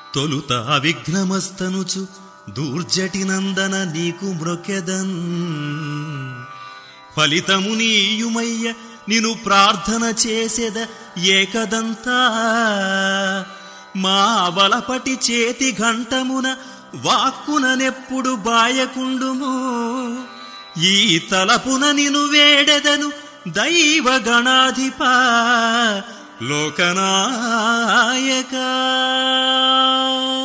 తొలుత అవిఘ్నమస్తనుచు దూర్జటి నందన నీకు మ్రొకెదన్ ఫలితము నీయుమయ్య నిను ప్రార్థన చేసెద ఏకదంతా మా వలపటి చేతి ఘంటమున వాక్కుననెప్పుడు బాయకుండుము ఈ తలపున నిను వేడెదను దైవ గణాధిపా లోకనాయకా